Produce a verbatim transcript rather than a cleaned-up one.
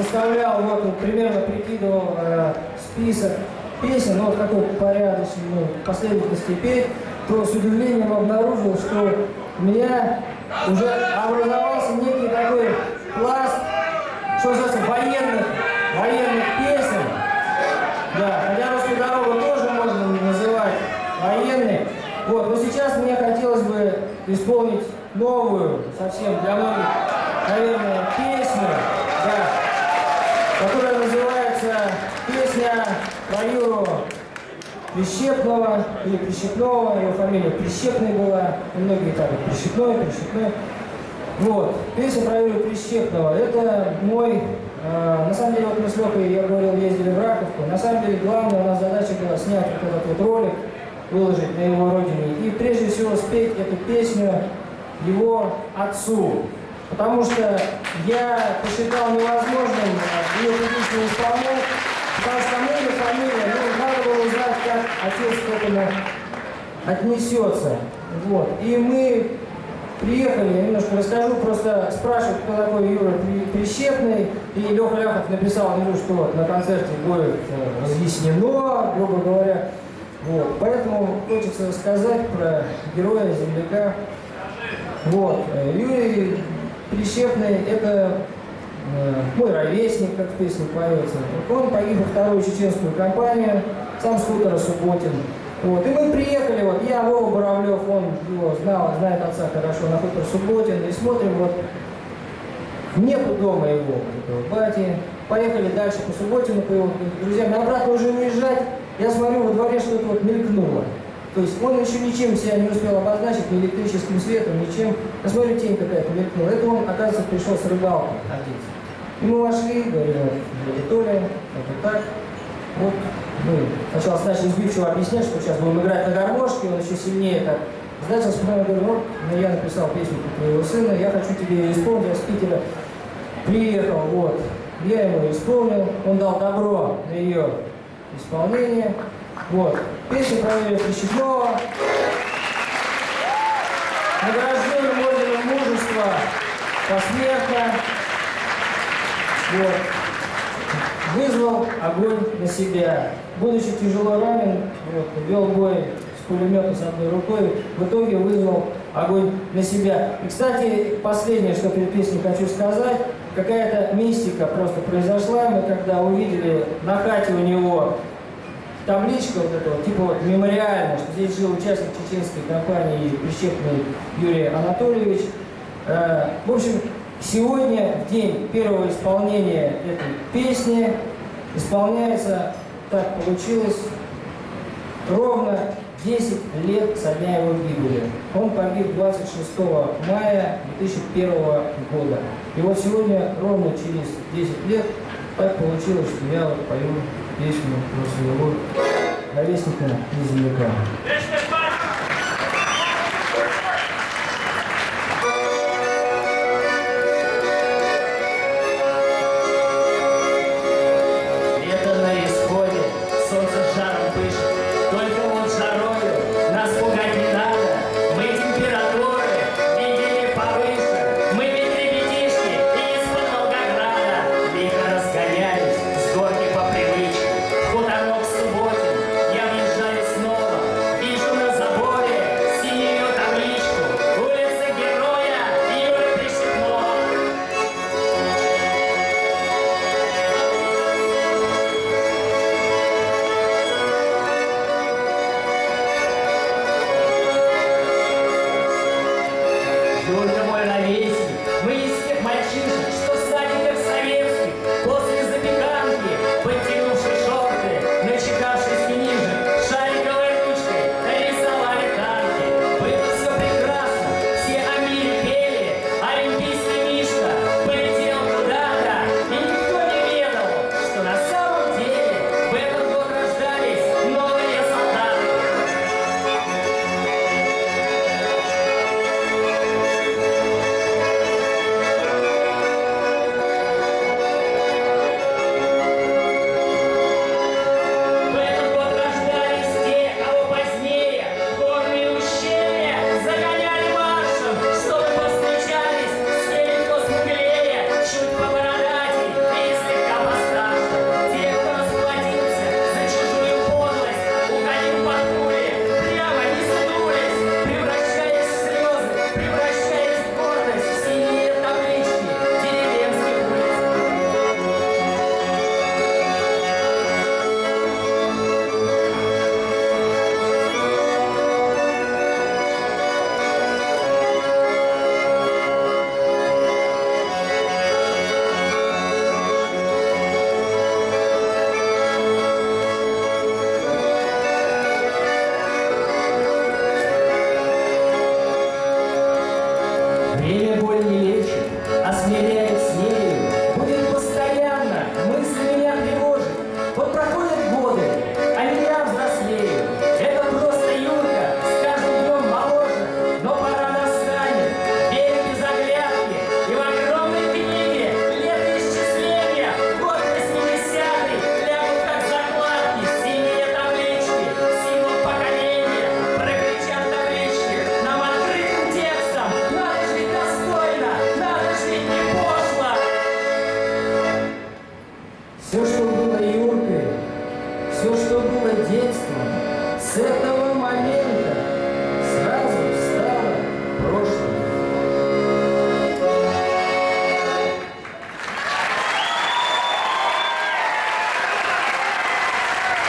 составлял, вот, вот примерно прикидывал э, список песен, ну, вот какой порядочный, ну, последовательности петь, то с удивлением обнаружил, что у меня уже образовался некий такой пласт, что называется, военных, военных песен. Да, хотя «Русскую дорогу» тоже можно называть военной. Вот, но сейчас мне хотелось бы исполнить новую, совсем для многих, наверное, песню, да, которая называется «Песня про Юру Прищепного» или Прищепного, его фамилия Прищепной была, многие так, Прищепной, Прищепной. Вот, песня про Юру Прищепного, это мой, э, на самом деле, вот мы с Лёхой, я говорил, ездили в Раковку, на самом деле, главная у нас задача была снять вот этот вот ролик, выложить на его родине, и прежде всего спеть эту песню его отцу. Потому что я посчитал невозможным ее публично исполнять, потому что фамилия, фамилия, ну, надо было узнать, как отец к этому отнесется. Вот. И мы приехали, я немножко расскажу, просто спрашивают, кто такой Юра Прищепный, и Леха Ляхов написал, ну, что вот на концерте будет разъяснено, грубо говоря. Вот. Поэтому хочется рассказать про героя, земляка. Вот. Юрий Прищепный – это э, мой ровесник, как в песне поется. Он погиб во вторую чеченскую кампанию, сам с хутора Субботин. Вот. И мы приехали, вот, я, Вова Боровлев, он его знал, знает отца хорошо, на хутор Субботин, и смотрим, вот, нету дома его, этого бати. Поехали дальше по Субботину, по его друзьям, обратно уже уезжать. Я смотрю, во дворе что-то вот мелькнуло. То есть он еще ничем себя не успел обозначить, ни электрическим светом, ничем. Я смотрю, тень какая-то мелькнула. Это он, оказывается, пришел с рыбалки отец. И мы вошли, говорим, вот, Толя, это так. Вот, мы сначала начали сбивчиво объяснять, что сейчас будем играть на гармошке, он еще сильнее так сдачился, потом я говорю, вот, ну, я написал песню про твоего сына, я хочу тебе ее исполнить, я с Питера приехал, вот. Я его исполнил, он дал добро на ее исполнение. Вот. Песня про Юрия Прищепного. Награжденным орденом мужества посмертно. Вот. Вызвал огонь на себя. Будучи тяжело ранен, вот, вел бой с пулемета с одной рукой, в итоге вызвал огонь на себя. И, кстати, последнее, что перед песней хочу сказать, какая-то мистика просто произошла. Мы когда увидели на хате у него табличка вот этого, типа вот мемориальная, что здесь жил участник чеченской кампании Прищепный Юрий Анатольевич. Э, в общем, сегодня, в день первого исполнения этой песни, исполняется, так получилось, ровно десять лет со дня его гибели. Он погиб двадцать шестого мая две тысячи первого года. И вот сегодня, ровно через десять лет, так получилось, что я вот пою песню про своего ровесника и земляка. Лето на исходе, солнце жаром пышет, только вот жарою нас пугать не надо. Мы температуры видели повыше, мы ведь ребятишки из-под Волгограда. Лихо разгонялись с горки по привычке, хуторок Субботин, я въезжаю снова, вижу на заборе синюю табличку, улица Героя Юры Прищепного. Юрка мой ровесник, мы из тех мальчишек,